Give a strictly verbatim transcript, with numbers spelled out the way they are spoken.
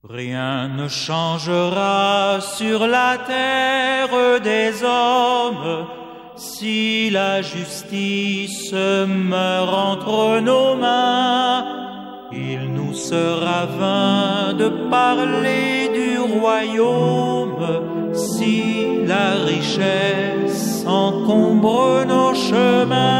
Rien ne changera sur la terre des hommes si la justice meurt entre nos mains. Il nous sera vain de parler du royaume si la richesse encombre nos chemins.